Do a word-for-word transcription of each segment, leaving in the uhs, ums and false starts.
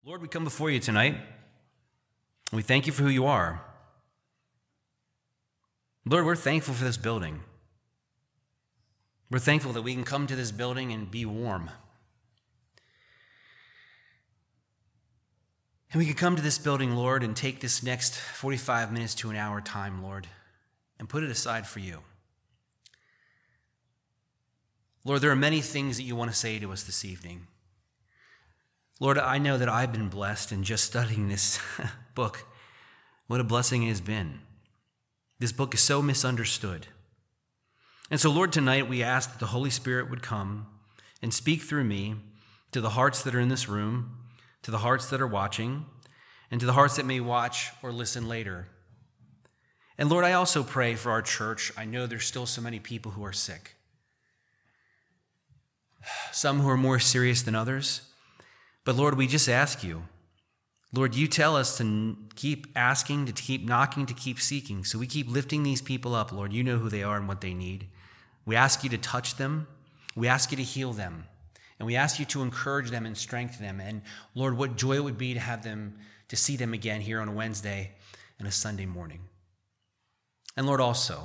Lord, we come before you tonight. We thank you for who you are. Lord, we're thankful for this building. We're thankful that we can come to this building and be warm. And we can come to this building, Lord, and take this next forty-five minutes to an hour time, Lord, and put it aside for you. Lord, there are many things that you want to say to us this evening. Lord, I know that I've been blessed in just studying this book. What a blessing it has been. This book is so misunderstood. And so, Lord, tonight we ask that the Holy Spirit would come and speak through me to the hearts that are in this room, to the hearts that are watching, and to the hearts that may watch or listen later. And Lord, I also pray for our church. I know there's still so many people who are sick. Some who are more serious than others. But Lord, we just ask you, Lord, you tell us to keep asking, to keep knocking, to keep seeking. So we keep lifting these people up, Lord. You know who they are and what they need. We ask you to touch them. We ask you to heal them. And we ask you to encourage them and strengthen them. And Lord, what joy it would be to have them, to see them again here on a Wednesday and a Sunday morning. And Lord, also,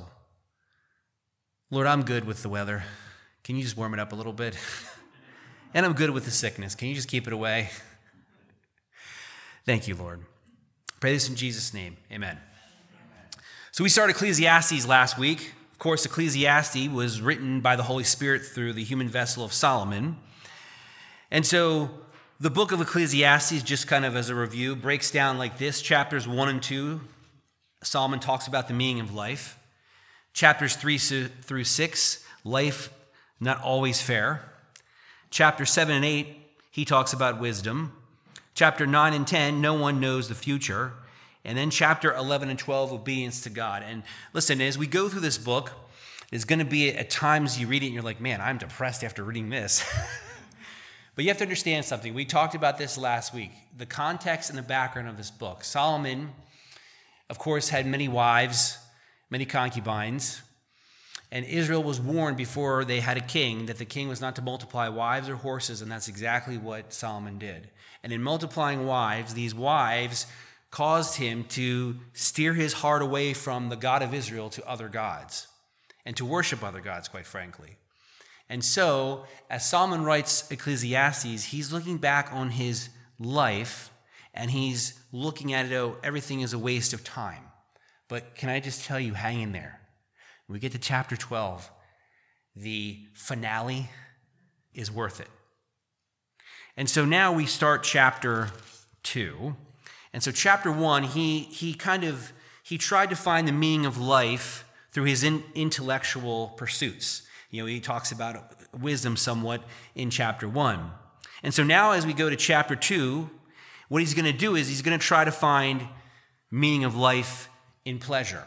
Lord, I'm good with the weather. Can you just warm it up a little bit? And I'm good with the sickness. Can you just keep it away? Thank you, Lord. Pray this in Jesus' name. Amen. So we started Ecclesiastes last week. Of course, Ecclesiastes was written by the Holy Spirit through the human vessel of Solomon. And so the book of Ecclesiastes, just kind of as a review, breaks down like this. Chapters one and two, Solomon talks about the meaning of life. Chapters three through six, life not always fair. Chapter seven and eight, he talks about wisdom. Chapter nine and ten, no one knows the future. And then chapter eleven and twelve, obedience to God. And listen, as we go through this book, there's going to be at times you read it and you're like, man, I'm depressed after reading this. But you have to understand something. We talked about this last week. The context and the background of this book. Solomon, of course, had many wives, many concubines. And Israel was warned before they had a king that the king was not to multiply wives or horses, and that's exactly what Solomon did. And in multiplying wives, these wives caused him to steer his heart away from the God of Israel to other gods, and to worship other gods, quite frankly. And so, as Solomon writes Ecclesiastes, he's looking back on his life, and he's looking at it, oh, everything is a waste of time. But can I just tell you, hang in there. When we get to chapter twelve, the finale is worth it. And so now we start chapter two. And so chapter one, he he kind of, he tried to find the meaning of life through his in, intellectual pursuits. You know, he talks about wisdom somewhat in chapter one. And so now as we go to chapter two, what he's going to do is he's going to try to find meaning of life in pleasure.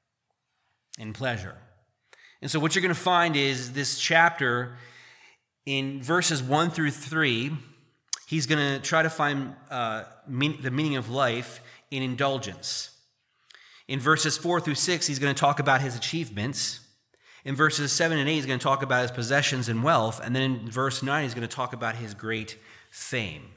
In pleasure. And so what you're going to find is this chapter in verses one through three, he's going to try to find uh, mean, the meaning of life in indulgence. In verses four through six, he's going to talk about his achievements. In verses seven and eight, he's going to talk about his possessions and wealth. And then in verse nine, he's going to talk about his great fame.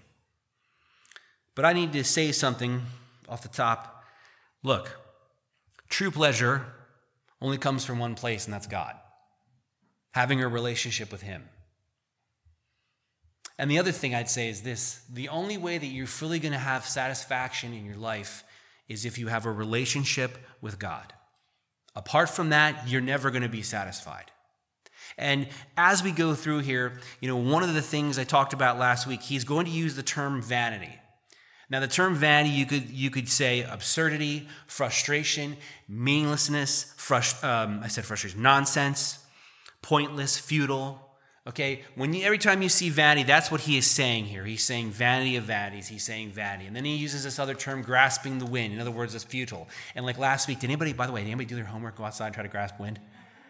But I need to say something off the top. Look, true pleasure only comes from one place, and that's God. Having a relationship with him. And the other thing I'd say is this: the only way that you're fully going to have satisfaction in your life is if you have a relationship with God. Apart from that, you're never going to be satisfied. And as we go through here, you know, one of the things I talked about last week, he's going to use the term vanity. Now, the term vanity, you could you could say absurdity, frustration, meaninglessness, frust- um, I said frustration, nonsense, pointless, futile. Okay, when you, every time you see vanity, that's what he is saying here. He's saying vanity of vanities. He's saying vanity, and then he uses this other term, grasping the wind. In other words, it's futile. And like last week, did anybody? By the way, did anybody do their homework? Go outside and try to grasp wind.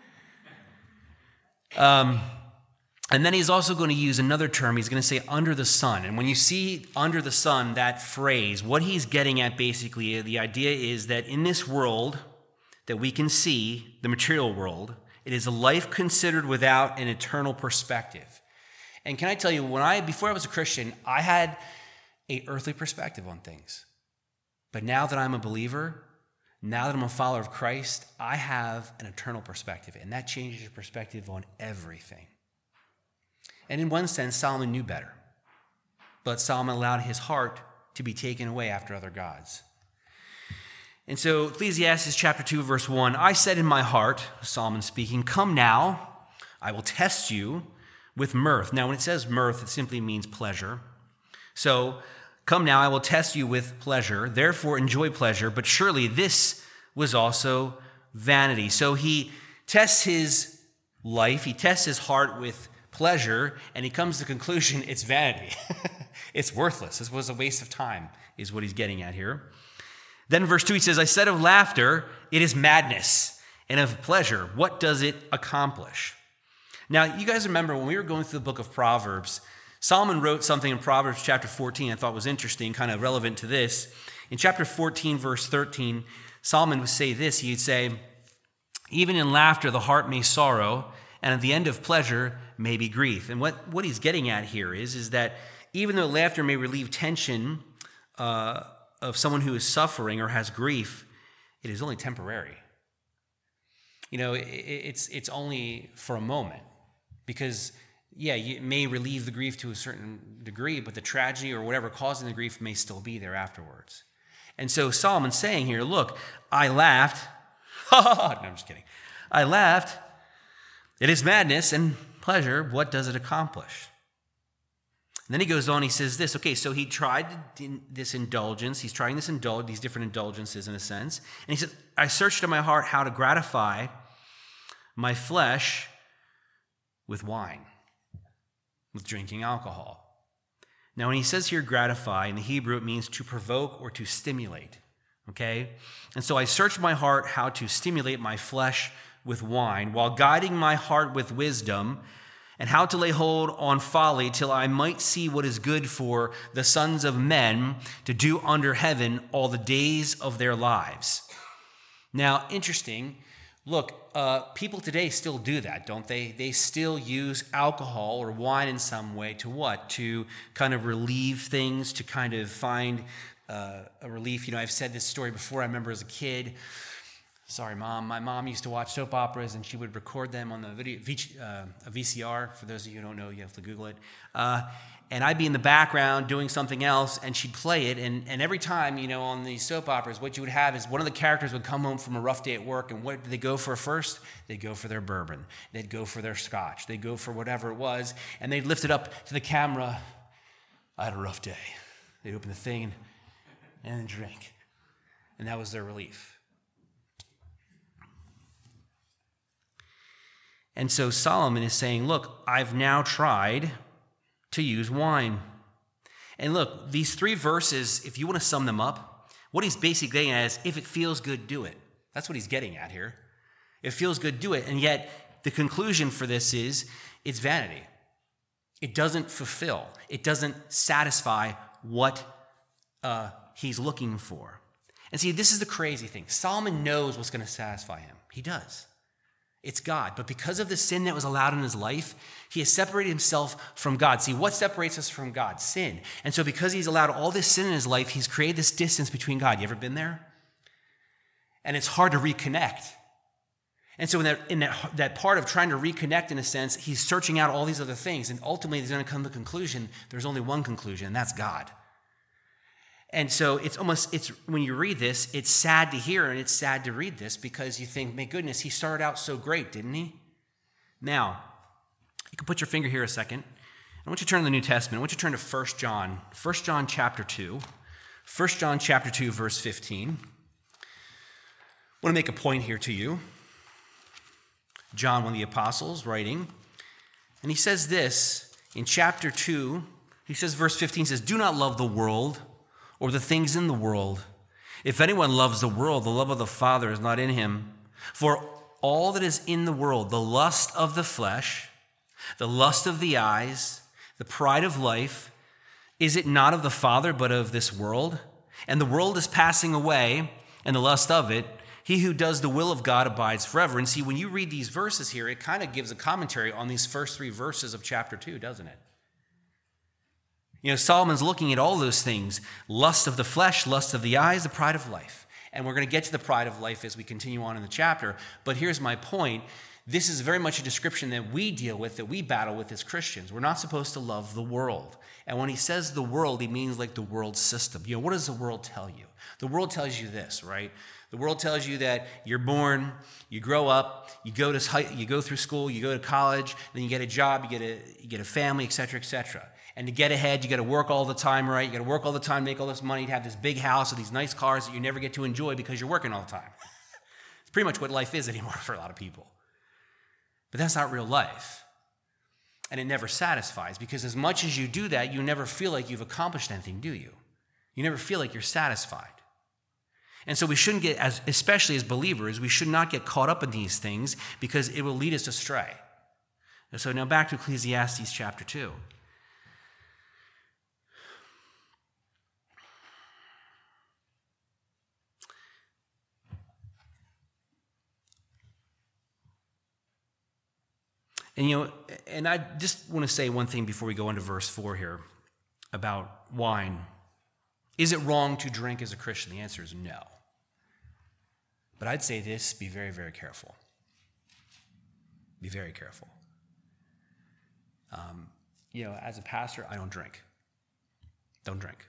Um. And then he's also going to use another term. He's going to say under the sun. And when you see under the sun, that phrase, what he's getting at basically, the idea is that in this world that we can see, the material world, it is a life considered without an eternal perspective. And can I tell you, when I, before I was a Christian, I had a earthly perspective on things. But now that I'm a believer, now that I'm a follower of Christ, I have an eternal perspective, and that changes your perspective on everything. And in one sense, Solomon knew better, but Solomon allowed his heart to be taken away after other gods. And so Ecclesiastes chapter two, verse one, I said in my heart, Solomon speaking, come now, I will test you with mirth. Now, when it says mirth, it simply means pleasure. So, come now, I will test you with pleasure. Therefore, enjoy pleasure. But surely this was also vanity. So he tests his life, he tests his heart with pleasure, and he comes to the conclusion it's vanity. It's worthless. This was a waste of time, is what he's getting at here. Then verse two, he says, I said of laughter, it is madness, and of pleasure, what does it accomplish? Now, you guys remember when we were going through the book of Proverbs, Solomon wrote something in Proverbs chapter fourteen I thought was interesting, kind of relevant to this. In chapter fourteen, verse thirteen, Solomon would say this. He'd say, even in laughter the heart may sorrow, and at the end of pleasure may be grief. And what, what he's getting at here is, is that even though laughter may relieve tension uh, of someone who is suffering or has grief, it is only temporary. You know, it, it's it's only for a moment. Because, yeah, it may relieve the grief to a certain degree, but the tragedy or whatever causing the grief may still be there afterwards. And so Solomon's saying here, look, I laughed. No, I'm just kidding. I laughed. It is madness and pleasure. What does it accomplish? And then he goes on, he says this. Okay, so he tried this indulgence. He's trying this indulge, these different indulgences in a sense. And he said, I searched in my heart how to gratify my flesh with wine, with drinking alcohol. Now, when he says here gratify, in the Hebrew, it means to provoke or to stimulate, okay? And so I searched my heart how to stimulate my flesh with wine, while guiding my heart with wisdom, and how to lay hold on folly till I might see what is good for the sons of men to do under heaven all the days of their lives. Now, interesting. Look, uh, people today still do that, don't they? They still use alcohol or wine in some way to what? To kind of relieve things, to kind of find uh, a relief. You know, I've said this story before. I remember as a kid, sorry, Mom, my mom used to watch soap operas, and she would record them on the video, uh, a V C R. For those of you who don't know, you have to Google it. Uh, and I'd be in the background doing something else, and she'd play it. And, and every time, you know, on these soap operas, what you would have is one of the characters would come home from a rough day at work, and what did they go for first? They'd go for their bourbon. They'd go for their scotch. They'd go for whatever it was, and they'd lift it up to the camera. I had a rough day. They'd open the thing and, and then drink. And that was their relief. And so Solomon is saying, look, I've now tried to use wine. And look, these three verses, if you want to sum them up, what he's basically getting at is, if it feels good, do it. That's what he's getting at here. If it feels good, do it. And yet, the conclusion for this is, it's vanity. It doesn't fulfill. It doesn't satisfy what uh, he's looking for. And see, this is the crazy thing. Solomon knows what's going to satisfy him. He does. It's God. But because of the sin that was allowed in his life, he has separated himself from God. See, what separates us from God? Sin. And so because he's allowed all this sin in his life, he's created this distance between God. You ever been there? And it's hard to reconnect. And so in that, in that, that part of trying to reconnect, in a sense, he's searching out all these other things. And ultimately, he's going to come to the conclusion, there's only one conclusion, and that's God. And so it's almost, it's when you read this, it's sad to hear and it's sad to read this, because you think, my goodness, he started out so great, didn't he? Now, you can put your finger here a second. I want you to turn to the New Testament. I want you to turn to First John. First John chapter two. First John chapter two, verse fifteen. I want to make a point here to you. John, one of the apostles, writing, and he says this in chapter two. He says, verse fifteen says, do not love the world or the things in the world. If anyone loves the world, the love of the Father is not in him. For all that is in the world, the lust of the flesh, the lust of the eyes, the pride of life, is it not of the Father, but of this world? And the world is passing away, and the lust of it. He who does the will of God abides forever. And see, when you read these verses here, it kind of gives a commentary on these first three verses of chapter two, doesn't it? You know, Solomon's looking at all those things: lust of the flesh, lust of the eyes, the pride of life. And we're going to get to the pride of life as we continue on in the chapter. But here's my point. This is very much a description that we deal with, that we battle with as Christians. We're not supposed to love the world. And when he says the world, he means like the world system. You know, what does the world tell you? The world tells you this, right? The world tells you that you're born, you grow up, you go to high, you go through school, you go to college, then you get a job, you get a you get a family, et cetera, et cetera. And to get ahead, you got to work all the time, right? You got to work all the time, make all this money, to have this big house with these nice cars that you never get to enjoy because you're working all the time. It's pretty much what life is anymore for a lot of people. But that's not real life. And it never satisfies, because as much as you do that, you never feel like you've accomplished anything, do you? You never feel like you're satisfied. And so we shouldn't get, as especially as believers, we should not get caught up in these things, because it will lead us astray. And so now back to Ecclesiastes chapter two. And, you know, and I just want to say one thing before we go into verse four here about wine. Is it wrong to drink as a Christian? The answer is no. But I'd say this: be very, very careful. Be very careful. Um, you know, as a pastor, I don't drink. Don't drink.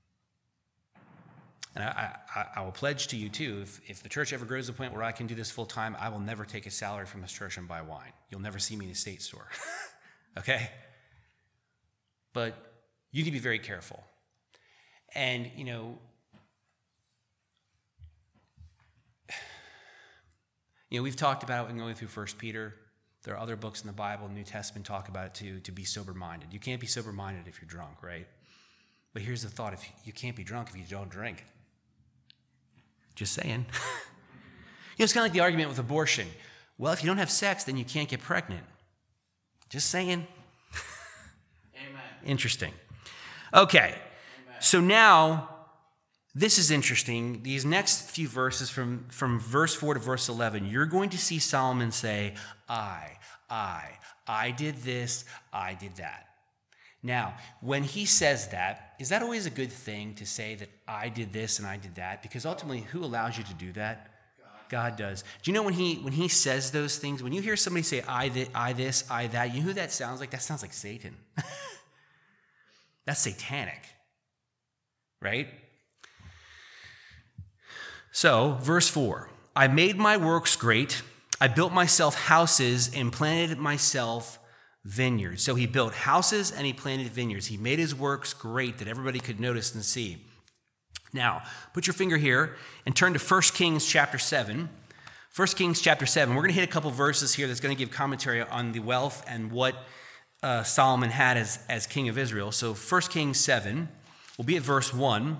And I, I, I will pledge to you, too, if, if the church ever grows to the point where I can do this full time, I will never take a salary from this church and buy wine. You'll never see me in a state store. Okay? But you need to be very careful. And, you know, you know, we've talked about it when going through First Peter. There are other books in the Bible, New Testament, talk about it too, to be sober-minded. You can't be sober-minded if you're drunk, right? But here's the thought: if you can't be drunk if you don't drink. Just saying. You know, it's kind of like the argument with abortion. Well, if you don't have sex, then you can't get pregnant. Just saying. Amen. Interesting. Okay. Amen. So now, this is interesting. These next few verses from, from verse four to verse eleven, you're going to see Solomon say, I, I, I did this, I did that. Now, when he says that, is that always a good thing to say that I did this and I did that? Because ultimately, who allows you to do that? God, God does. Do you know when he when he says those things, when you hear somebody say, I, th- I this, I that, you know who that sounds like? That sounds like Satan. That's satanic, right? So, verse four, I made my works great. I built myself houses and planted myself vineyards. So he built houses and he planted vineyards. He made his works great that everybody could notice and see. Now, put your finger here and turn to First Kings chapter seven. First Kings chapter seven. We're going to hit a couple verses here that's going to give commentary on the wealth and what uh, Solomon had as, as king of Israel. So First Kings seven, we'll be at verse one.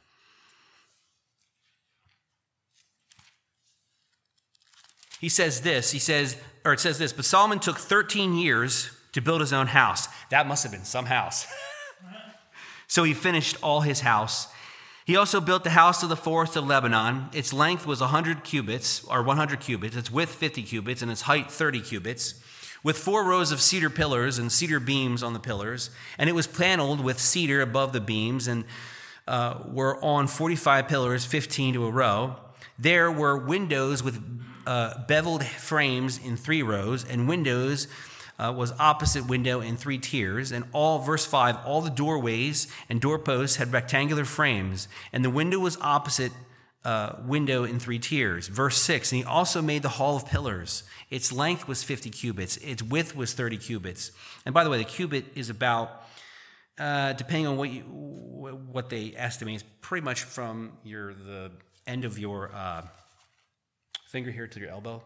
He says this, he says, or it says this, but Solomon took thirteen years to build his own house. That must have been some house. So he finished all his house. He also built the house of the forest of Lebanon. Its length was one hundred cubits, or one hundred cubits. Its width fifty cubits, and its height thirty cubits, with four rows of cedar pillars and cedar beams on the pillars. And it was paneled with cedar above the beams, and uh, were on forty-five pillars, fifteen to a row. There were windows with uh, beveled frames in three rows, and windows uh, was opposite window in three tiers. And all, verse five, all the doorways and doorposts had rectangular frames, and the window was opposite uh, window in three tiers. Verse six, and he also made the hall of pillars. Its length was fifty cubits. Its width was thirty cubits. And by the way, the cubit is about, uh, depending on what you, what they estimate, is pretty much from your the end of your uh, finger here to your elbow.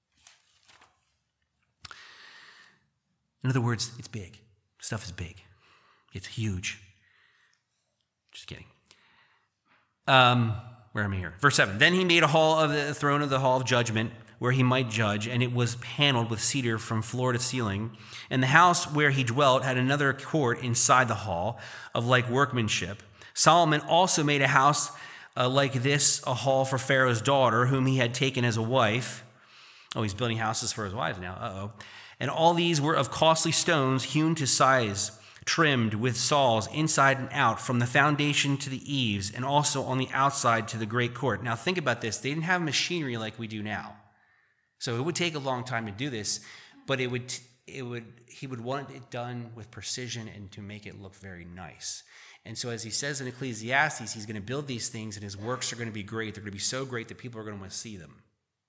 In other words, it's big. Stuff is big. It's huge. Just kidding. Um, where am I here? Verse seven. Then he made a hall of the throne of the hall of judgment, where he might judge, and it was paneled with cedar from floor to ceiling. And the house where he dwelt had another court inside the hall of like workmanship. Solomon also made a house uh, like this, a hall for Pharaoh's daughter, whom he had taken as a wife. Oh, he's building houses for his wives now. Uh-oh. And all these were of costly stones hewn to size. trimmed with saws inside and out, from the foundation to the eaves, and also on the outside to the great court. Now think about this. They didn't have machinery like we do now. So it would take a long time to do this, but it would, it would, he would want it done with precision and to make it look very nice. And so as he says in Ecclesiastes, he's going to build these things and his works are going to be great. They're going to be so great that people are going to want to see them.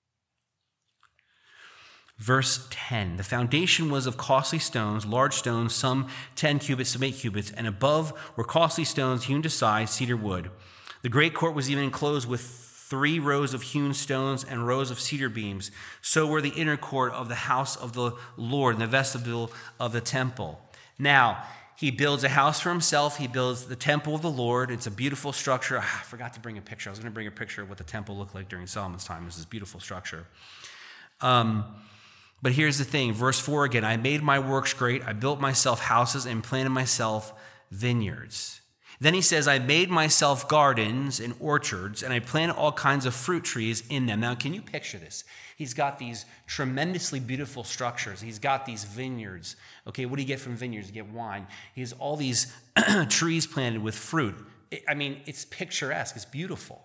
Verse ten, the foundation was of costly stones, large stones, some ten cubits, some eight cubits, and above were costly stones hewn to size, cedar wood. The great court was even enclosed with three rows of hewn stones and rows of cedar beams. So were the inner court of the house of the Lord and the vestibule of the temple. Now, he builds a house for himself. He builds the temple of the Lord. It's a beautiful structure. Ah, I forgot to bring a picture. I was going to bring a picture of what the temple looked like during Solomon's time. It was this beautiful structure. Um... But here's the thing, verse four again, I made my works great. I built myself houses and planted myself vineyards. Then he says, I made myself gardens and orchards, and I planted all kinds of fruit trees in them. Now, can you picture this? He's got these tremendously beautiful structures. He's got these vineyards. Okay, what do you get from vineyards? You get wine. He has all these trees planted with fruit. I mean, it's picturesque. It's beautiful.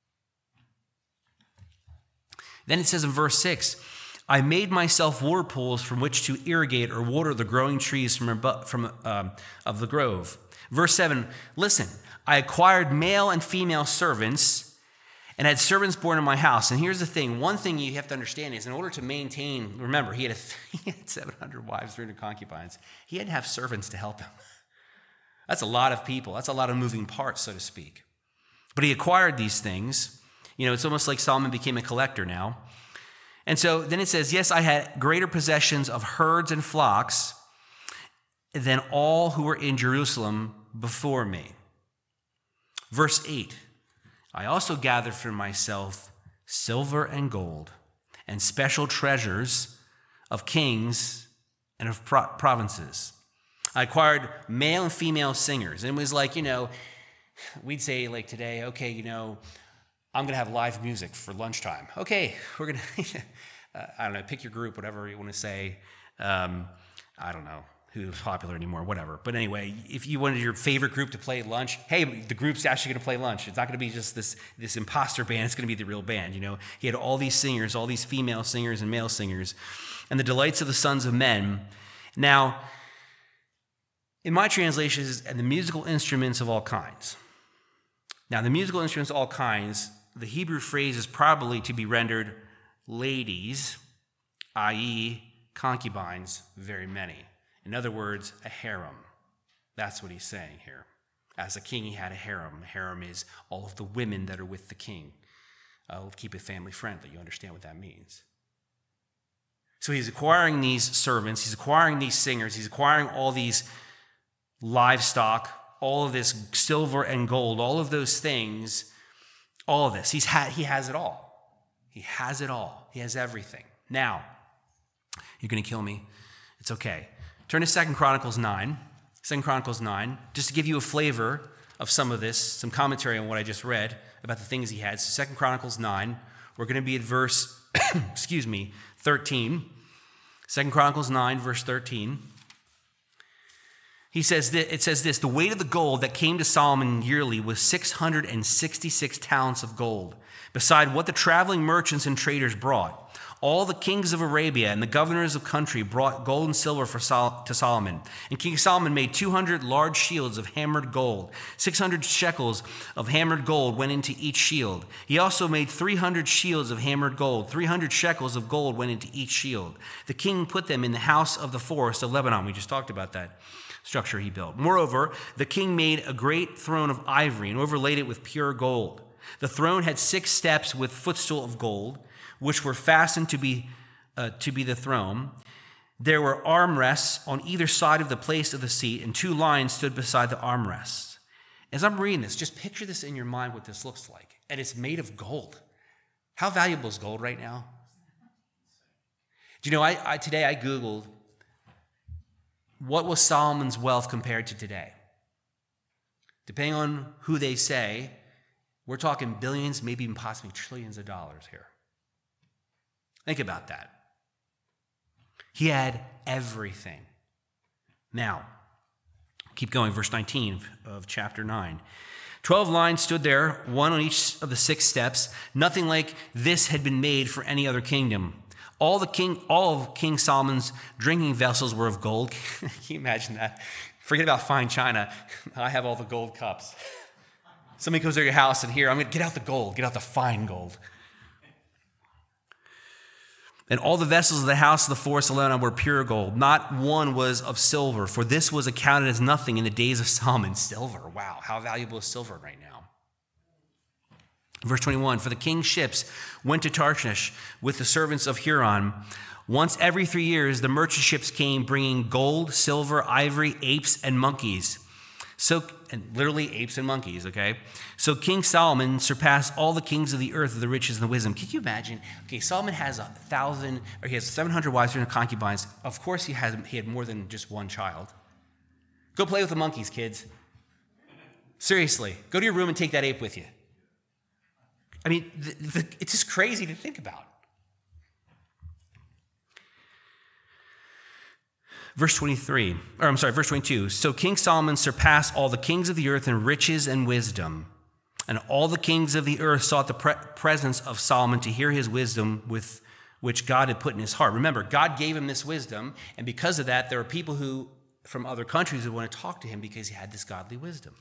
Then it says in verse six, I made myself water pools from which to irrigate or water the growing trees from, above, from um, of the grove. Verse seven, listen, I acquired male and female servants and had servants born in my house. And here's the thing. One thing you have to understand is in order to maintain, remember, he had, a, he had seven hundred wives, three hundred concubines. He had to have servants to help him. That's a lot of people. That's a lot of moving parts, so to speak. But he acquired these things. You know, it's almost like Solomon became a collector now. And so then it says, yes, I had greater possessions of herds and flocks than all who were in Jerusalem before me. Verse eight, I also gathered for myself silver and gold and special treasures of kings and of pro- provinces. I acquired male and female singers. And it was like, you know, we'd say like today, okay, you know, I'm going to have live music for lunchtime. Okay, we're going to, uh, I don't know, pick your group, whatever you want to say. Um, I don't know who's popular anymore, whatever. But anyway, if you wanted your favorite group to play at lunch, hey, the group's actually going to play lunch. It's not going to be just this, this imposter band. It's going to be the real band, you know. He had all these singers, all these female singers and male singers, and the delights of the sons of men. Now, in my translation, is and the musical instruments of all kinds. Now, the musical instruments of all kinds, the Hebrew phrase is probably to be rendered ladies, that is concubines, very many. In other words, a harem. That's what he's saying here. As a king, he had a harem. A harem is all of the women that are with the king. I'll keep it family friendly. You understand what that means. So he's acquiring these servants. He's acquiring these singers. He's acquiring all these livestock, all of this silver and gold, all of those things. All of this. He's ha- he has it all. He has it all. He has everything. Now, you're going to kill me. It's okay. Turn to Second Chronicles nine. Second Chronicles nine, just to give you a flavor of some of this, some commentary on what I just read about the things he had. So Second Chronicles nine, we're going to be at verse, excuse me, thirteen. Second Chronicles nine, verse thirteen. He says that, it says this, the weight of the gold that came to Solomon yearly was six hundred sixty-six talents of gold, beside what the traveling merchants and traders brought. All the kings of Arabia and the governors of country brought gold and silver for Sol- to Solomon. And King Solomon made two hundred large shields of hammered gold. six hundred shekels of hammered gold went into each shield. He also made three hundred shields of hammered gold. three hundred shekels of gold went into each shield. The king put them in the house of the forest of Lebanon. We just talked about that structure he built. Moreover, the king made a great throne of ivory and overlaid it with pure gold. The throne had six steps with footstool of gold, which were fastened to be uh, to be the throne. There were armrests on either side of the place of the seat, and two lions stood beside the armrests. As I'm reading this, just picture this in your mind what this looks like. And it's made of gold. How valuable is gold right now? Do you know, I, I today I Googled, what was Solomon's wealth compared to today? Depending on who they say, we're talking billions, maybe even possibly trillions of dollars here. Think about that. He had everything. Now, Keep going, verse nineteen of chapter nine. Twelve lines stood there, one on each of the six steps. Nothing like this had been made for any other kingdom. All the king, all of King Solomon's drinking vessels were of gold. Can you imagine that? Forget about fine china. I have all the gold cups. Somebody goes to your house and here, I'm going to get out the gold, get out the fine gold. And all the vessels of the house of the forest alone were pure gold. Not one was of silver, for this was accounted as nothing in the days of Solomon. Silver, wow, how valuable is silver right now? Verse twenty-one, for the king's ships went to Tarshish with the servants of Huron. Once every three years, the merchant ships came bringing gold, silver, ivory, apes, and monkeys. So, and literally apes and monkeys, okay? So King Solomon surpassed all the kings of the earth of the riches and the wisdom. Can you imagine? Okay, Solomon has a thousand, or he has seven hundred wives and concubines. Of course he has, he had more than just one child. Go play with the monkeys, kids. Seriously, go to your room and take that ape with you. I mean, the, the, it's just crazy to think about. Verse twenty-three, or I'm sorry, verse twenty-two. So King Solomon surpassed all the kings of the earth in riches and wisdom. And all the kings of the earth sought the pre- presence of Solomon to hear his wisdom with which God had put in his heart. Remember, God gave him this wisdom, and because of that, there are people who from other countries who want to talk to him because he had this godly wisdom.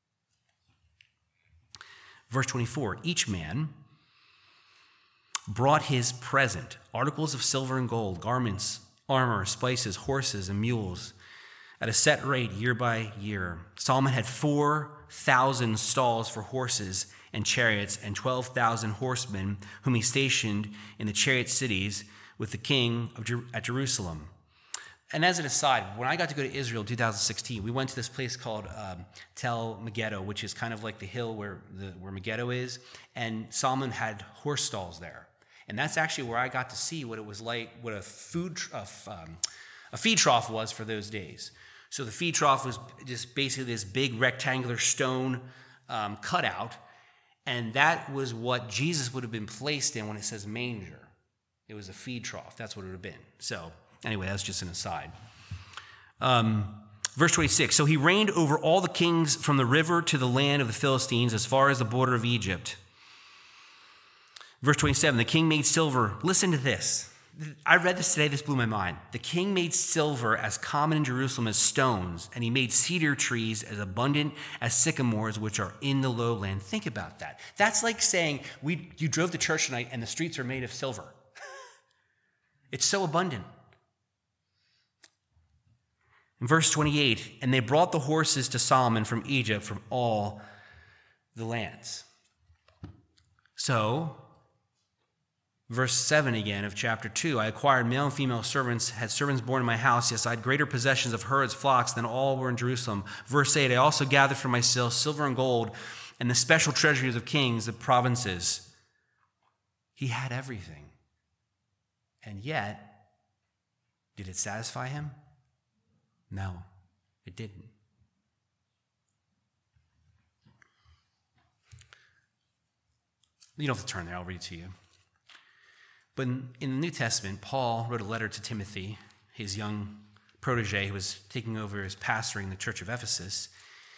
Verse twenty-four, each man brought his present, articles of silver and gold, garments, armor, spices, horses, and mules, at a set rate year by year. Solomon had four thousand stalls for horses and chariots, and twelve thousand horsemen, whom he stationed in the chariot cities with the king of Jer- at Jerusalem. And as an aside, when I got to go to Israel in two thousand sixteen, we went to this place called um, Tel Megiddo, which is kind of like the hill where, the, where Megiddo is, and Solomon had horse stalls there. And that's actually where I got to see what it was like, what a food, uh, um, a feed trough was for those days. So the feed trough was just basically this big rectangular stone um, cutout, and that was what Jesus would have been placed in when it says manger. It was a feed trough. That's what it would have been. So anyway, that's just an aside. Um, verse twenty-six, so he reigned over all the kings from the river to the land of the Philistines as far as the border of Egypt. Verse twenty-seven, the king made silver. Listen to this. I read this today. This blew my mind. The king made silver as common in Jerusalem as stones, and he made cedar trees as abundant as sycamores, which are in the lowland. Think about that. That's like saying we you drove to church tonight and the streets are made of silver. It's so abundant. In verse twenty-eight, and they brought the horses to Solomon from Egypt, from all the lands. So, verse seven again of chapter two, I acquired male and female servants, had servants born in my house. Yes, I had greater possessions of herds, flocks than all were in Jerusalem. Verse eight, I also gathered for myself silver and gold and the special treasuries of kings, of provinces. He had everything. And yet, did it satisfy him? No, it didn't. You don't have to turn there, I'll read it to you. But in, in the New Testament, Paul wrote a letter to Timothy, his young protege who was taking over as pastoring the church of Ephesus.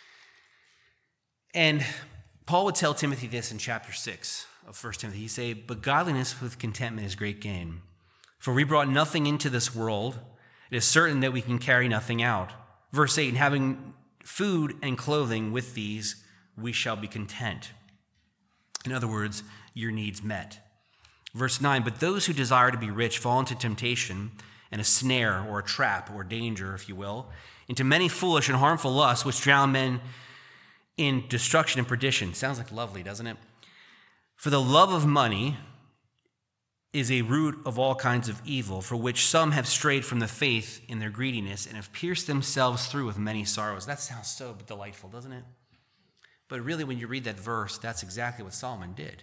And Paul would tell Timothy this in chapter six of First Timothy. He'd say, but godliness with contentment is great gain. For we brought nothing into this world, it is certain that we can carry nothing out. Verse eight, and having food and clothing with these, we shall be content. In other words, your needs met. Verse nine, but those who desire to be rich fall into temptation and a snare or a trap or danger, if you will, into many foolish and harmful lusts which drown men in destruction and perdition. Sounds like lovely, doesn't it? For the love of money is a root of all kinds of evil, for which some have strayed from the faith in their greediness and have pierced themselves through with many sorrows. That sounds so delightful, doesn't it? But really, when you read that verse, that's exactly what Solomon did.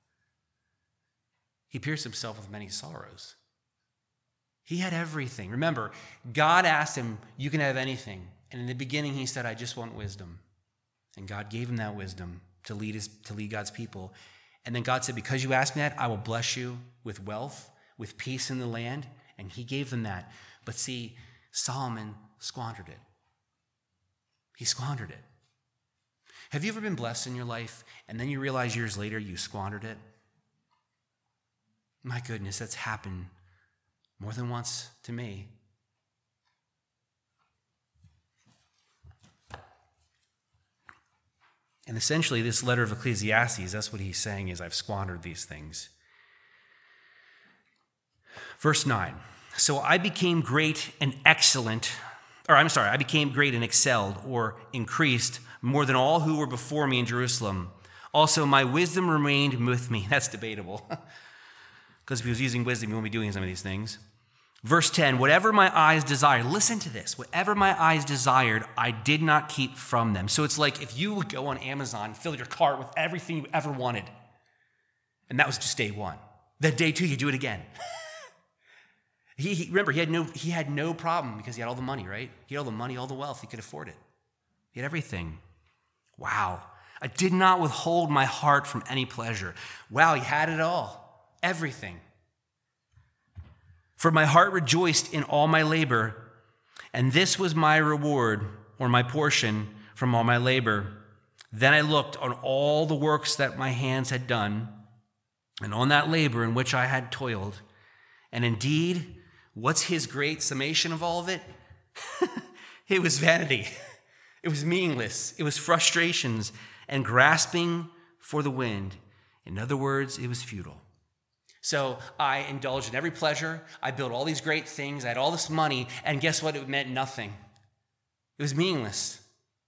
He pierced himself with many sorrows. He had everything. Remember, God asked him, you can have anything. And in the beginning, he said, I just want wisdom. And God gave him that wisdom to lead his, to lead God's people. And then God said, because you asked me that, I will bless you with wealth, with peace in the land. And he gave them that. But see, Solomon squandered it. He squandered it. Have you ever been blessed in your life and then you realize years later you squandered it? My goodness, that's happened more than once to me. And essentially, this letter of Ecclesiastes, that's what he's saying is, I've squandered these things. Verse nine, so I became great and excellent, or I'm sorry, I became great and excelled, or increased, more than all who were before me in Jerusalem. Also, my wisdom remained with me. That's debatable. Because if he was using wisdom, he won't be doing some of these things. Verse ten, whatever my eyes desired, listen to this, whatever my eyes desired, I did not keep from them. So it's like if you would go on Amazon, fill your cart with everything you ever wanted, and that was just day one. Then day two, you do it again. he, he remember, he had no he had no problem because he had all the money, right? He had all the money, all the wealth, he could afford it. He had everything. Wow. I did not withhold my heart from any pleasure. Wow, he had it all, everything. For my heart rejoiced in all my labor, and this was my reward, or my portion, from all my labor. Then I looked on all the works that my hands had done, and on that labor in which I had toiled. And indeed, what's his great summation of all of it? It was vanity. It was meaningless. It was frustrations and grasping for the wind. In other words, it was futile. So I indulged in every pleasure. I built all these great things. I had all this money. And guess what? It meant nothing. It was meaningless.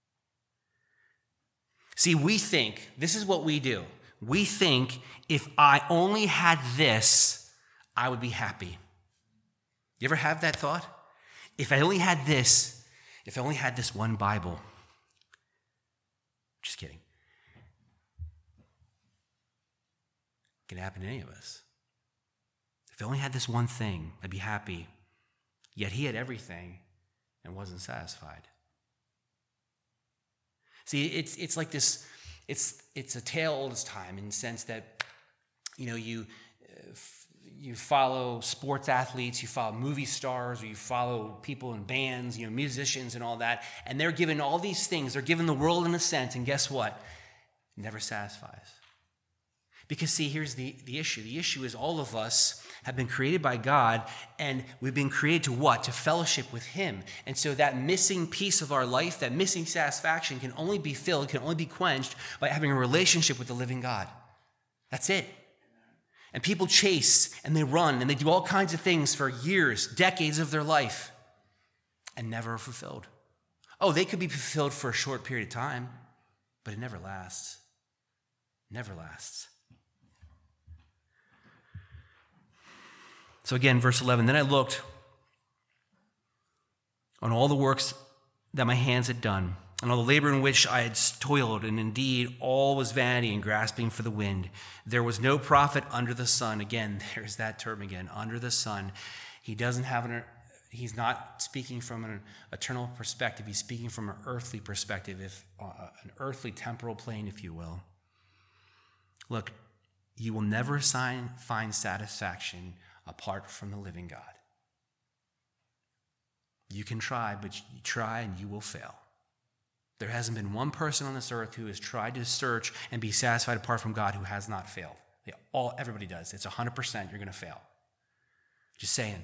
See, we think, this is what we do. We think if I only had this, I would be happy. You ever have that thought? If I only had this, if I only had this one Bible. Just kidding. It can happen to any of us. If I only had this one thing, I'd be happy. Yet he had everything and wasn't satisfied. See, it's it's like this, it's it's a tale old as time in the sense that, you know, you uh, f- you follow sports athletes, you follow movie stars, or you follow people in bands, you know, musicians and all that, and they're given all these things. They're given the world in a sense, and guess what? It never satisfies. Because see, here's the, the issue. The issue is all of us have been created by God, and we've been created to what? To fellowship with him. And so that missing piece of our life, that missing satisfaction can only be filled, can only be quenched by having a relationship with the living God. That's it. And people chase, and they run, and they do all kinds of things for years, decades of their life, and never are fulfilled. Oh, they could be fulfilled for a short period of time, but it never lasts. Never lasts. So again, verse eleven, then I looked on all the works that my hands had done, and all the labor in which I had toiled, and indeed all was vanity and grasping for the wind. There was no profit under the sun. Again, there's that term again, under the sun. He doesn't have an, he's not speaking from an eternal perspective. He's speaking from an earthly perspective, if uh, an earthly temporal plane, if you will. Look, you will never sign, find satisfaction apart from the living God. You can try, but you try and you will fail. There hasn't been one person on this earth who has tried to search and be satisfied apart from God who has not failed. They all, everybody does. It's one hundred percent you're going to fail. Just saying.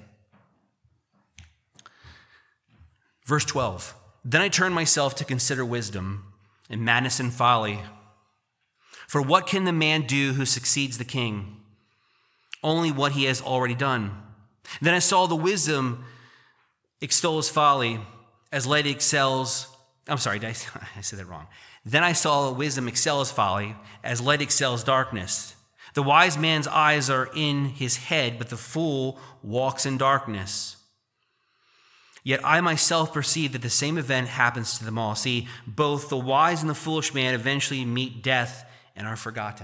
Verse twelve, then I turned myself to consider wisdom and madness and folly. For what can the man do who succeeds the king? Only what he has already done. Then I saw the wisdom extols folly, as light excels. I'm sorry, I, I said that wrong. Then I saw wisdom excels folly, as light excels darkness. The wise man's eyes are in his head, but the fool walks in darkness. Yet I myself perceive that the same event happens to them all. See, both the wise and the foolish man eventually meet death and are forgotten.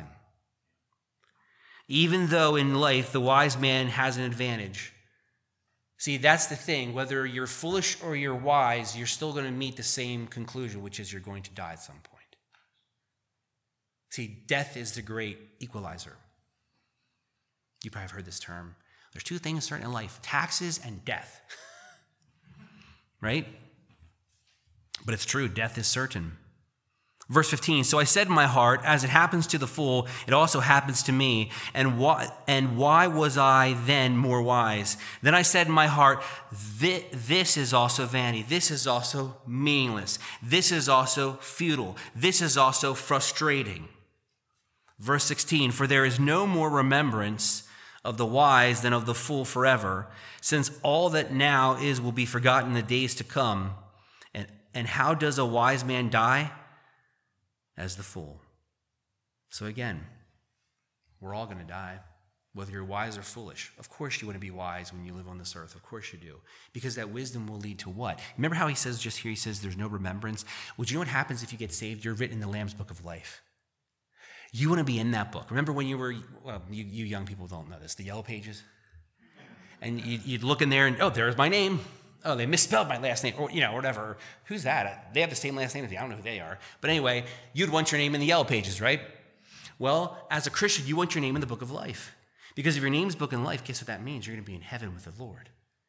Even though in life the wise man has an advantage. See, that's the thing. Whether you're foolish or you're wise, you're still going to meet the same conclusion, which is you're going to die at some point. See, death is the great equalizer. You probably have heard this term. There's two things certain in life, taxes and death. Right? But it's true, death is certain. Verse fifteen, so I said in my heart, as it happens to the fool, it also happens to me. And why, and why was I then more wise? Then I said in my heart, this is also vanity. This is also meaningless. This is also futile. This is also frustrating. Verse sixteen, for there is no more remembrance of the wise than of the fool forever, since all that now is will be forgotten in the days to come. And, and how does a wise man die? As the fool. So again, we're all going to die, whether you're wise or foolish. Of course you want to be wise when you live on this earth. Of course you do. Because that wisdom will lead to what? Remember how he says just here, he says there's no remembrance? Well, do you know what happens if you get saved? You're written in the Lamb's Book of Life. You want to be in that book. Remember when you were, well, you, you young people don't know this, the yellow pages? And you, you'd look in there and, oh, there's my name. Oh, they misspelled my last name, or, you know, whatever. Who's that? They have the same last name as me. I don't know who they are. But anyway, you'd want your name in the yellow pages, right? Well, as a Christian, you want your name in the book of life. Because if your name's book in life, guess what that means? You're going to be in heaven with the Lord.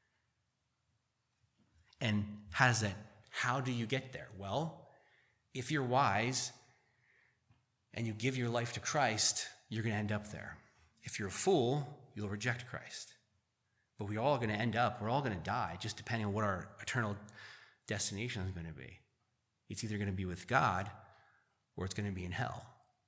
And how does that, how do you get there? Well, if you're wise and you give your life to Christ, you're going to end up there. If you're a fool, you'll reject Christ. But we're all going to end up, we're all going to die, just depending on what our eternal destination is going to be. It's either going to be with God or it's going to be in hell.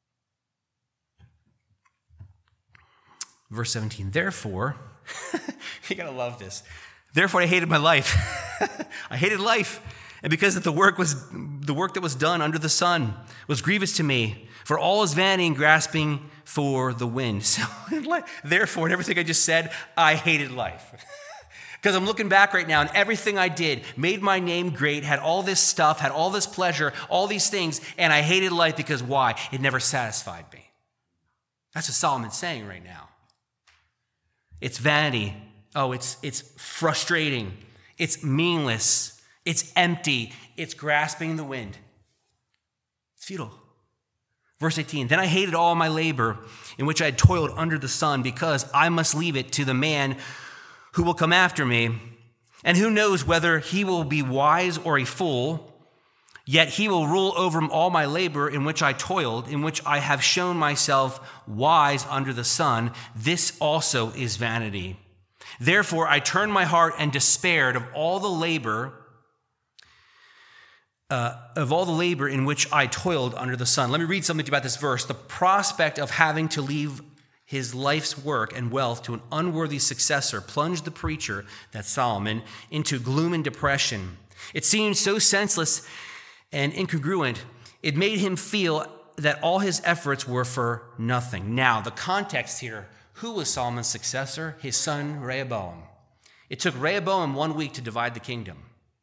Verse seventeen, therefore, you got to love this. Therefore I hated my life. I hated life. And because that the work was the work that was done under the sun was grievous to me, for all is vanity and grasping for the wind. So therefore, in everything I just said, I hated life. Because I'm looking back right now and everything I did made my name great, had all this stuff, had all this pleasure, all these things, and I hated life because why? It never satisfied me. That's what Solomon's saying right now. It's vanity. Oh, it's it's frustrating. It's meaningless. It's empty. It's grasping the wind. It's futile. Verse eighteen, then I hated all my labor in which I had toiled under the sun, because I must leave it to the man who will come after me. And who knows whether he will be wise or a fool, yet he will rule over all my labor in which I toiled, in which I have shown myself wise under the sun. This also is vanity. Therefore I turned my heart and despaired of all the labor Uh, of all the labor in which I toiled under the sun. Let me read something about this verse. The prospect of having to leave his life's work and wealth to an unworthy successor plunged the preacher, that's Solomon, into gloom and depression. It seemed so senseless and incongruent. It made him feel that all his efforts were for nothing. Now, the context here, who was Solomon's successor? His son Rehoboam. It took Rehoboam one week to divide the kingdom.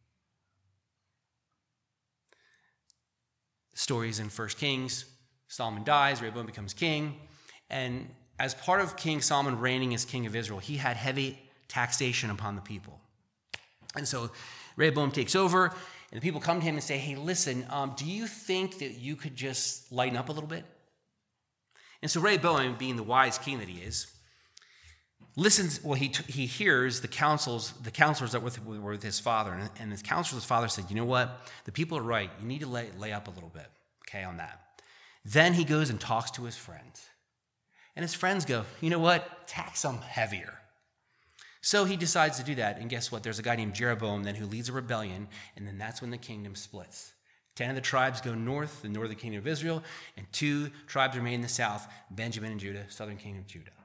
Stories in First Kings, Solomon dies, Rehoboam becomes king, and as part of King Solomon reigning as king of Israel, he had heavy taxation upon the people. And so Rehoboam takes over, and the people come to him and say, hey, listen, um, do you think that you could just lighten up a little bit? And so Rehoboam, being the wise king that he is, listens, well, he t- he hears the counsels, the counselors that were with, were with his father, and, and his counselor's father said, you know what, the people are right, you need to lay, lay up a little bit, okay, on that. Then he goes and talks to his friends, and his friends go, you know what, tax them heavier. So he decides to do that, and guess what, there's a guy named Jeroboam then who leads a rebellion, and then that's when the kingdom splits. Ten of the tribes go north, the northern kingdom of Israel, and two tribes remain in the south, Benjamin and Judah, southern kingdom of Judah.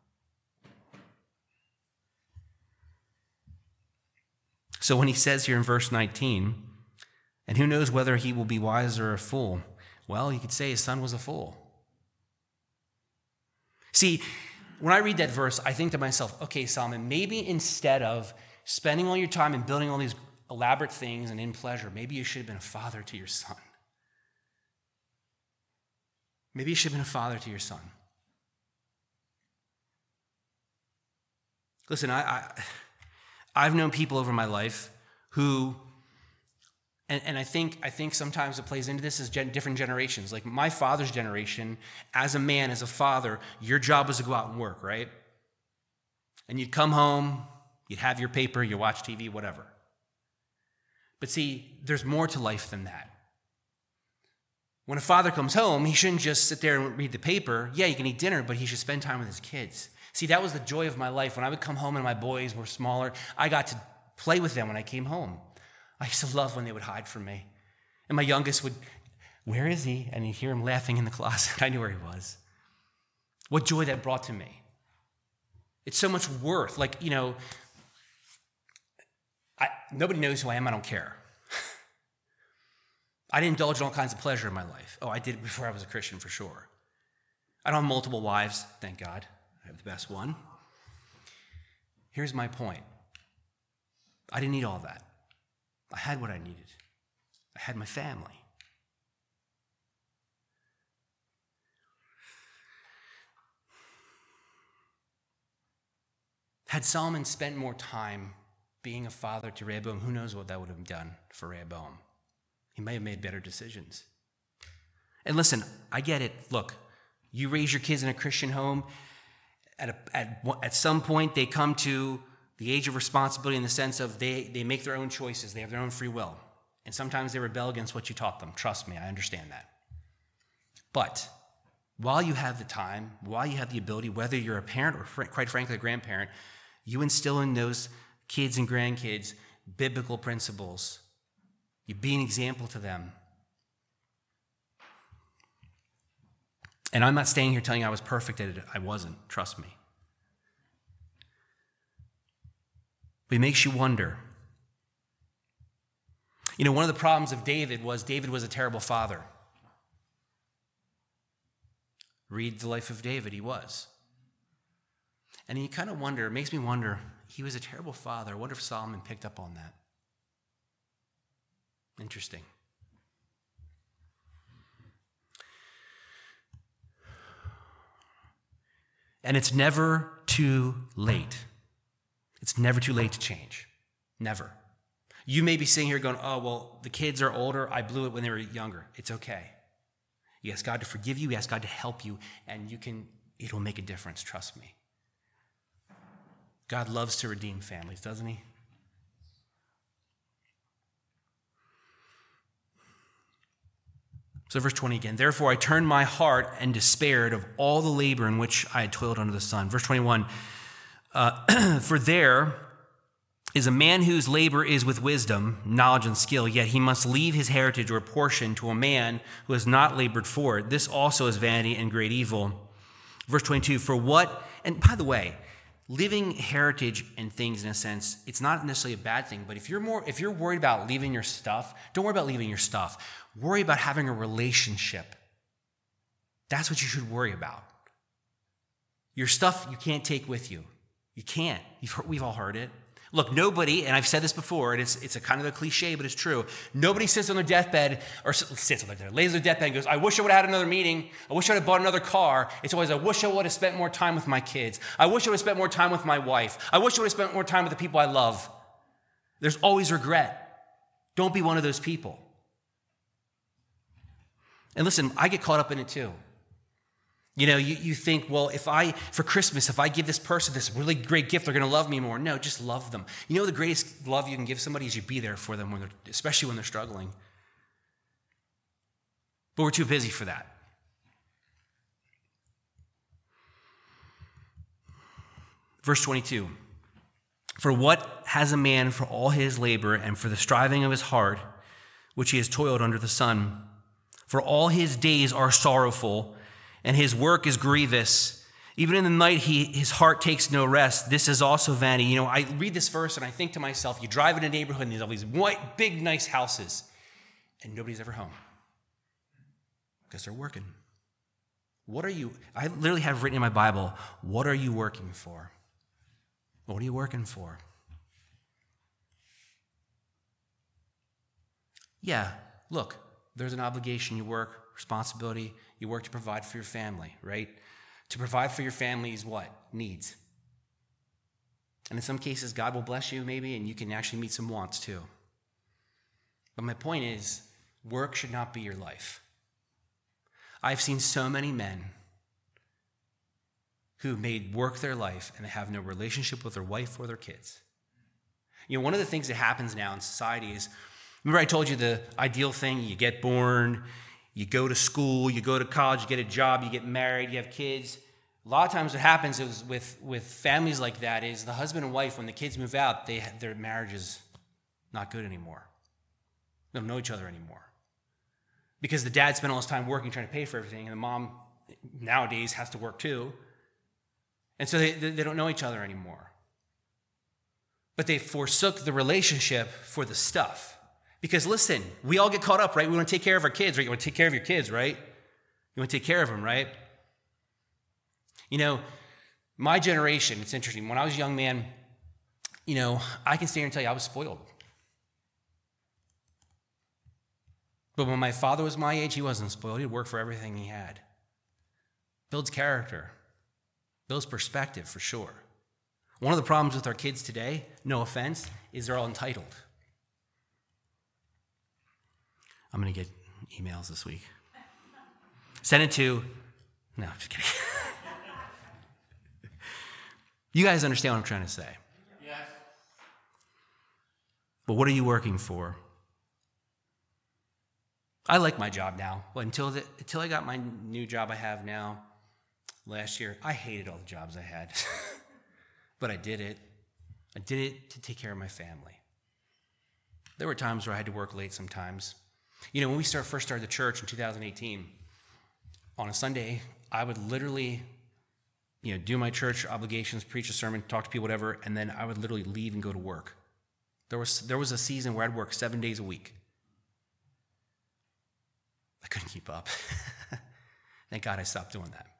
So when he says here in verse nineteen, and who knows whether he will be wise or a fool? Well, you could say his son was a fool. See, when I read that verse, I think to myself, okay, Solomon, maybe instead of spending all your time and building all these elaborate things and in pleasure, maybe you should have been a father to your son. Maybe you should have been a father to your son. Listen, I... I I've known people over my life who, and, and I think I think sometimes it plays into this as gen, different generations. Like my father's generation, as a man, as a father, your job was to go out and work, right? And you'd come home, you'd have your paper, you watch T V, whatever. But see, there's more to life than that. When a father comes home, he shouldn't just sit there and read the paper. Yeah, he can eat dinner, but he should spend time with his kids. See, that was the joy of my life. When I would come home and my boys were smaller, I got to play with them when I came home. I used to love when they would hide from me. And my youngest would, where is he? And you'd hear him laughing in the closet. I knew where he was. What joy that brought to me. It's so much worth. Like, you know, I, nobody knows who I am. I don't care. I didn't indulge in all kinds of pleasure in my life. Oh, I did it before I was a Christian for sure. I don't have multiple wives, thank God. I have the best one. Here's my point. I didn't need all that. I had what I needed. I had my family. Had Solomon spent more time being a father to Rehoboam, who knows what that would have done for Rehoboam. He may have made better decisions. And listen, I get it. Look, you raise your kids in a Christian home. At, a, at, at some point, they come to the age of responsibility in the sense of they, they make their own choices. They have their own free will. And sometimes they rebel against what you taught them. Trust me, I understand that. But while you have the time, while you have the ability, whether you're a parent or fr- quite frankly a grandparent, you instill in those kids and grandkids biblical principles. You be an example to them. And I'm not staying here telling you I was perfect at it. I wasn't. Trust me. But it makes you wonder. You know, one of the problems of David was David was a terrible father. Read the life of David. He was. And you kind of wonder, it makes me wonder, he was a terrible father. I wonder if Solomon picked up on that. Interesting. And it's never too late. It's never too late to change. Never. You may be sitting here going, oh, well, the kids are older. I blew it when they were younger. It's okay. You ask God to forgive you. You ask God to help you. And you can, it'll make a difference. Trust me. God loves to redeem families, doesn't he? So verse twenty again, therefore I turned my heart and despaired of all the labor in which I had toiled under the sun. Verse twenty-one, uh, for there is a man whose labor is with wisdom, knowledge, and skill, yet he must leave his heritage or portion to a man who has not labored for it. This also is vanity and great evil. Verse twenty-two, for what, and by the way, leaving heritage and things in a sense, it's not necessarily a bad thing, but if you're more, if you're worried about leaving your stuff, don't worry about leaving your stuff. Worry about having a relationship. That's what you should worry about. Your stuff you can't take with you. You can't. You've heard, we've all heard it. Look, nobody, and I've said this before, and it's, it's a kind of a cliche, but it's true. Nobody sits on their deathbed, or sits on their deathbed, lays on their deathbed and goes, I wish I would have had another meeting. I wish I would have bought another car. It's always, I wish I would have spent more time with my kids. I wish I would have spent more time with my wife. I wish I would have spent more time with the people I love. There's always regret. Don't be one of those people. And listen, I get caught up in it too. You know, you, you think, well, if I, for Christmas, if I give this person this really great gift, they're going to love me more. No, just love them. You know, the greatest love you can give somebody is you be there for them, when they're, especially when they're struggling. But we're too busy for that. Verse twenty-two, for what has a man for all his labor and for the striving of his heart, which he has toiled under the sun? For all his days are sorrowful, and his work is grievous. Even in the night, he, his heart takes no rest. This is also vanity. You know, I read this verse and I think to myself, you drive in a neighborhood and there's all these white, big, nice houses, and nobody's ever home because they're working. What are you, I literally have written in my Bible, what are you working for? What are you working for? Yeah, look. There's an obligation, you work, responsibility, you work to provide for your family, right? To provide for your family is what? Needs. And in some cases, God will bless you maybe, and you can actually meet some wants too. But my point is, work should not be your life. I've seen so many men who made work their life and they have no relationship with their wife or their kids. You know, one of the things that happens now in society is Remember I told you the ideal thing, you get born, you go to school, you go to college, you get a job, you get married, you have kids. A lot of times what happens is with, with families like that is the husband and wife, when the kids move out, they their marriage is not good anymore. They don't know each other anymore. Because the dad spent all his time working, trying to pay for everything, and the mom nowadays has to work too. And so they, they don't know each other anymore. But they forsook the relationship for the stuff. Because listen, we all get caught up, right? We want to take care of our kids, right? You want to take care of your kids, right? You want to take care of them, right? You know, my generation, it's interesting. When I was a young man, you know, I can stand here and tell you I was spoiled. But when my father was my age, he wasn't spoiled. He'd work for everything he had. Builds character. Builds perspective, for sure. One of the problems with our kids today, no offense, is they're all entitled. I'm going to get emails this week. Send it to... No, I'm just kidding. You guys understand what I'm trying to say. Yes. But what are you working for? I like my job now. But until the, until I got my new job I have now, last year, I hated all the jobs I had. But I did it. I did it to take care of my family. There were times where I had to work late sometimes. You know, when we start, first started the church in two thousand eighteen, on a Sunday, I would literally, you know, do my church obligations, preach a sermon, talk to people, whatever, and then I would literally leave and go to work. There was there was a season where I'd work seven days a week. I couldn't keep up. Thank God I stopped doing that.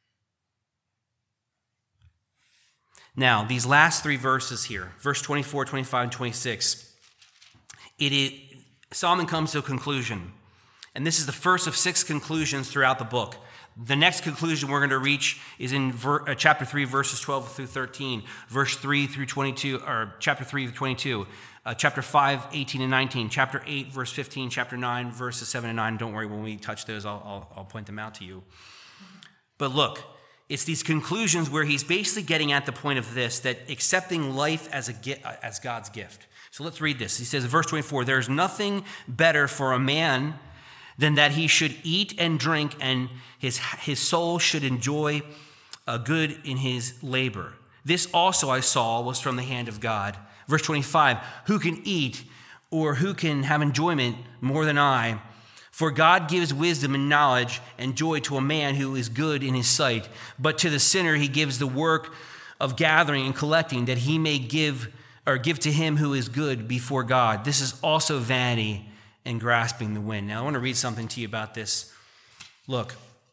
Now, these last three verses here, verse twenty-four, twenty-five, and twenty-six, it is, Solomon comes to a conclusion. And this is the first of six conclusions throughout the book. The next conclusion we're going to reach is in ver, uh, chapter three, verses twelve through thirteen, verse three through twenty-two, or chapter three through twenty-two, uh, chapter five, eighteen and nineteen, chapter eight, verse fifteen, chapter nine, verses seven and nine. Don't worry, when we touch those, I'll, I'll, I'll point them out to you. But look, it's these conclusions where he's basically getting at the point of this, that accepting life as, a, as God's gift. So let's read this. He says in verse twenty-four, "There's nothing better for a man than that he should eat and drink, and his, his soul should enjoy a good in his labor. This also I saw was from the hand of God." Verse twenty-five, "Who can eat or who can have enjoyment more than I? For God gives wisdom and knowledge and joy to a man who is good in his sight. But to the sinner he gives the work of gathering and collecting, that he may give or give to him who is good before God. This is also vanity and grasping the wind." Now I want to read something to you about this. Look.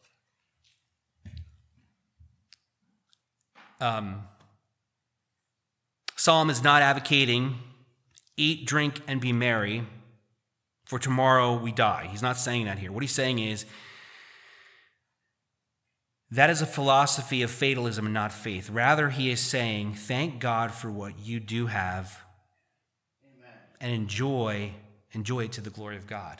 Um, Solomon is not advocating eat, drink, and be merry, for tomorrow we die. He's not saying that here. What he's saying is that is a philosophy of fatalism and not faith. Rather, he is saying, thank God for what you do have. Amen. And enjoy, enjoy it to the glory of God.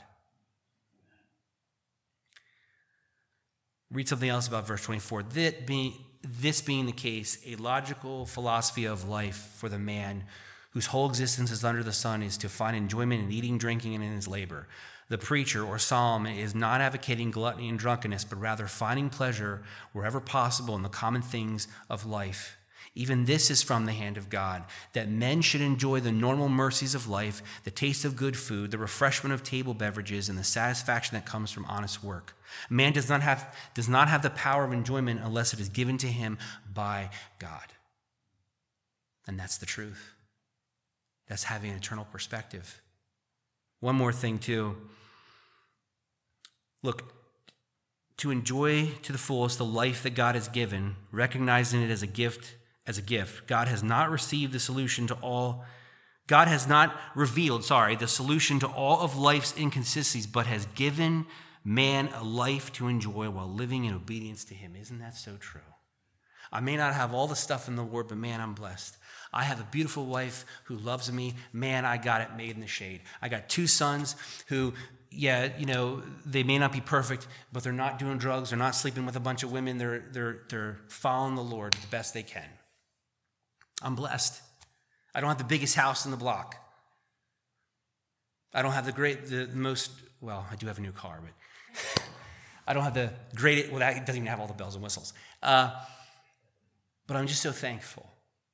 Read something else about verse twenty-four. That being, this being the case, a logical philosophy of life for the man whose whole existence is under the sun is to find enjoyment in eating, drinking, and in his labor. The preacher, or Solomon, is not advocating gluttony and drunkenness, but rather finding pleasure wherever possible in the common things of life. Even this is from the hand of God, that men should enjoy the normal mercies of life, the taste of good food, the refreshment of table beverages, and the satisfaction that comes from honest work. Man does not have, does not have the power of enjoyment unless it is given to him by God. And that's the truth. That's having an eternal perspective. One more thing, too. Look, to enjoy to the fullest the life that God has given, recognizing it as a gift, as a gift, God has not received the solution to all, God has not revealed, sorry, the solution to all of life's inconsistencies, but has given man a life to enjoy while living in obedience to him. Isn't that so true? I may not have all the stuff in the Word, but man, I'm blessed. I have a beautiful wife who loves me. Man, I got it made in the shade. I got two sons who, yeah, you know, they may not be perfect, but they're not doing drugs. They're not sleeping with a bunch of women. They're, they're, they're following the Lord the best they can. I'm blessed. I don't have the biggest house in the block. I don't have the great, the most, well, I do have a new car, but I don't have the great, well, that doesn't even have all the bells and whistles. Uh, but I'm just so thankful.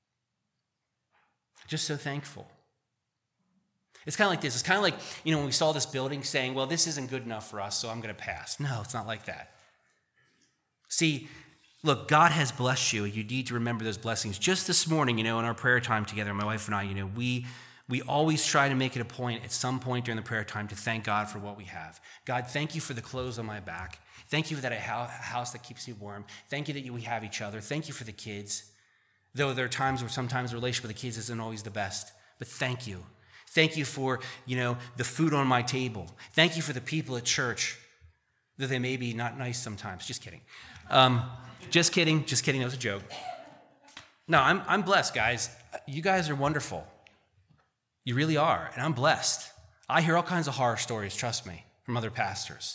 Just so thankful. It's kind of like this. It's kind of like, you know, when we saw this building saying, well, this isn't good enough for us, so I'm going to pass. No, it's not like that. See, look, God has blessed you. You need to remember those blessings. Just this morning, you know, in our prayer time together, my wife and I, you know, we we always try to make it a point at some point during the prayer time to thank God for what we have. God, thank you for the clothes on my back. Thank you for that house that keeps me warm. Thank you that we have each other. Thank you for the kids. Though there are times where sometimes the relationship with the kids isn't always the best. But thank you. Thank you for, you know, the food on my table. Thank you for the people at church, though they may be not nice sometimes. Just kidding. Um, just kidding. Just kidding. That was a joke. No, I'm I'm blessed, guys. You guys are wonderful. You really are, and I'm blessed. I hear all kinds of horror stories, trust me, from other pastors.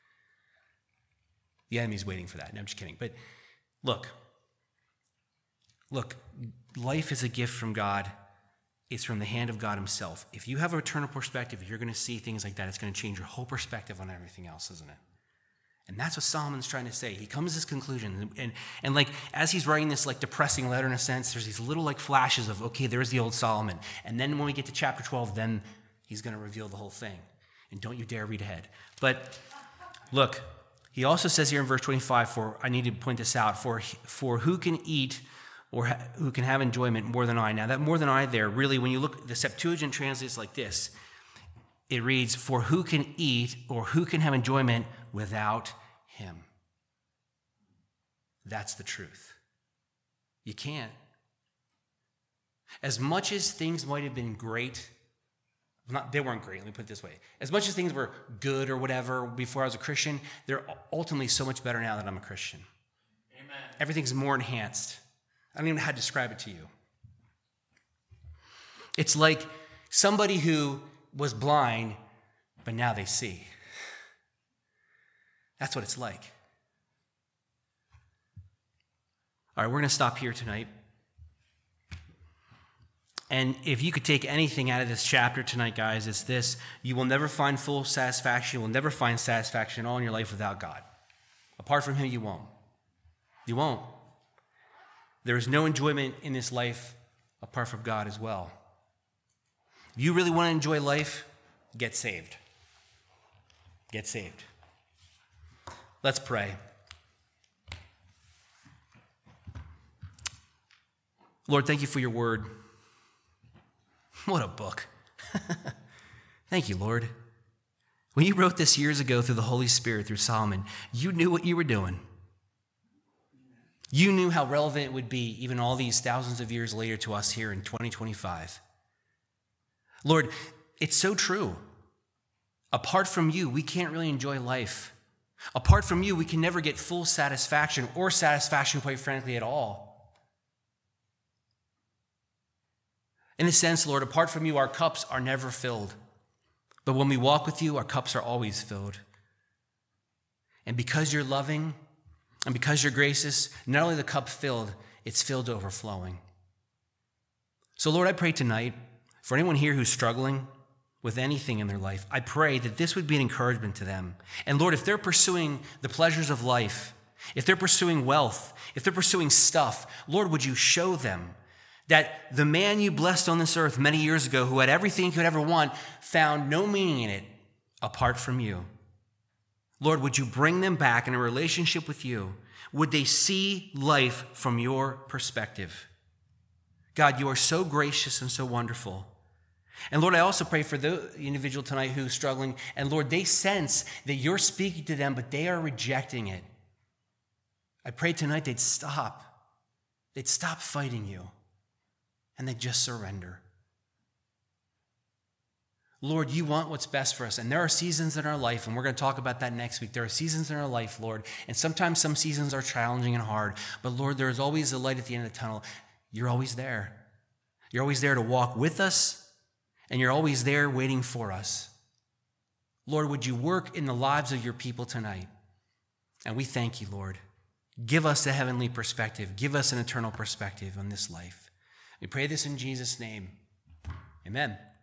The enemy's waiting for that. No, I'm just kidding. But look, look, life is a gift from God. It's from the hand of God himself. If you have an eternal perspective, if you're going to see things like that, it's going to change your whole perspective on everything else, isn't it? And that's what Solomon's trying to say. He comes to this conclusion, and, and, and like as he's writing this like depressing letter in a sense, there's these little like flashes of, okay, there's the old Solomon. And then when we get to chapter twelve, then he's going to reveal the whole thing. And don't you dare read ahead. But look, he also says here in verse twenty-five, for I need to point this out, for, for who can eat or ha- who can have enjoyment more than I. Now that more than I there, really, when you look, the Septuagint translates like this. It reads, for who can eat or who can have enjoyment without him? That's the truth. You can't. As much as things might have been great, not they weren't great, let me put it this way. As much as things were good or whatever before I was a Christian, they're ultimately so much better now that I'm a Christian. Amen. Everything's more enhanced. I don't even know how to describe it to you. It's like somebody who was blind, but now they see. That's what it's like. All right, we're going to stop here tonight. And if you could take anything out of this chapter tonight, guys, it's this. You will never find full satisfaction. You will never find satisfaction at all in your life without God. Apart from him, you won't. You won't. There is no enjoyment in this life apart from God as well. If you really want to enjoy life, get saved. Get saved. Let's pray. Lord, thank you for your word. What a book. Thank you, Lord. When you wrote this years ago through the Holy Spirit, through Solomon, you knew what you were doing. You knew how relevant it would be even all these thousands of years later to us here in twenty twenty-five. Lord, it's so true. Apart from you, we can't really enjoy life. Apart from you, we can never get full satisfaction or satisfaction, quite frankly, at all. In a sense, Lord, apart from you, our cups are never filled. But when we walk with you, our cups are always filled. And because you're loving and because you're gracious, not only the cup filled, it's filled to overflowing. So, Lord, I pray tonight for anyone here who's struggling with anything in their life, I pray that this would be an encouragement to them. And Lord, if they're pursuing the pleasures of life, if they're pursuing wealth, if they're pursuing stuff, Lord, would you show them that the man you blessed on this earth many years ago who had everything he could ever want found no meaning in it apart from you. Lord, would you bring them back in a relationship with you? Would they see life from your perspective? God, you are so gracious and so wonderful. And Lord, I also pray for the individual tonight who's struggling. And Lord, they sense that you're speaking to them, but they are rejecting it. I pray tonight they'd stop. They'd stop fighting you. And they'd just surrender. Lord, you want what's best for us. And there are seasons in our life, and we're going to talk about that next week. There are seasons in our life, Lord. And sometimes some seasons are challenging and hard. But Lord, there is always a light at the end of the tunnel. You're always there. You're always there to walk with us. And you're always there waiting for us. Lord, would you work in the lives of your people tonight? And we thank you, Lord. Give us a heavenly perspective. Give us an eternal perspective on this life. We pray this in Jesus' name. Amen.